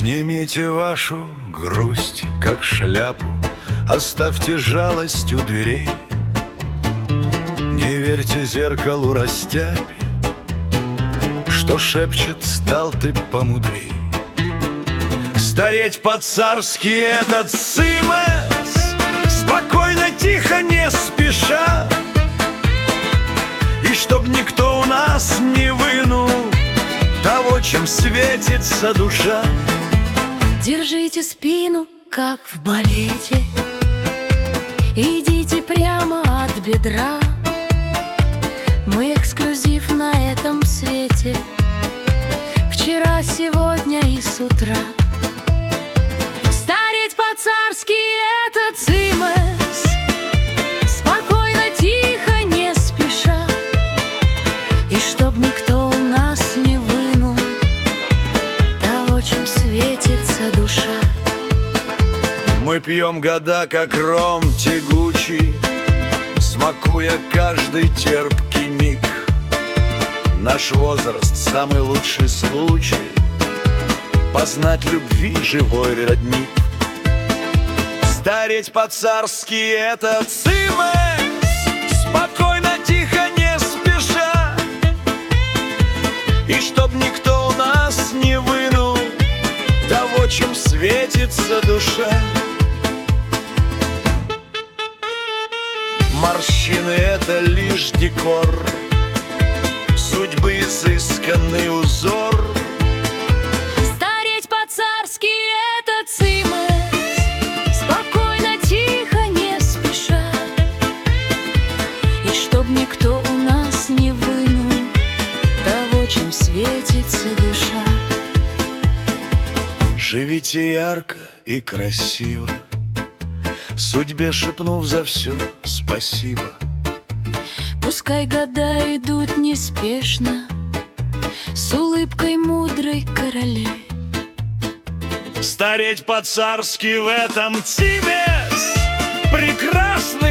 Снимите вашу грусть, как шляпу, оставьте жалость у дверей. Не верьте зеркалу растяпи, что шепчет: стал ты помудрей. Стареть по-царски — этот цимес, спокойно, тихо, не спеша. И чтоб никто у нас не вынул того, чем светится душа. Держите спину, как в балете, идите прямо от бедра. Мы эксклюзив на этом свете, вчера, сегодня и с утра. Стареть по-царски — это цимес, спокойно, тихо, не спеша. И чтоб никто у нас не вынул того, чем светится душа. Мы пьем года, как ром тягучий, смакуя каждый терпкий миг. Наш возраст — самый лучший случай познать любви живой родник. Стареть по-царски — это цимес, спокойно, тихо, не спеша. И чтоб никто у нас не вынул того, чем светится душа. Морщины — это лишь декор, судьбы изысканный узор. Стареть по-царски — это цимес, спокойно, тихо, не спеша. И чтоб никто у нас не вынул того, чем светится душа. Живите ярко и красиво, судьбе шепнув за все спасибо. Пускай года идут неспешно, с улыбкой мудрой королей. Стареть по-царски — в этом цимес, прекрасно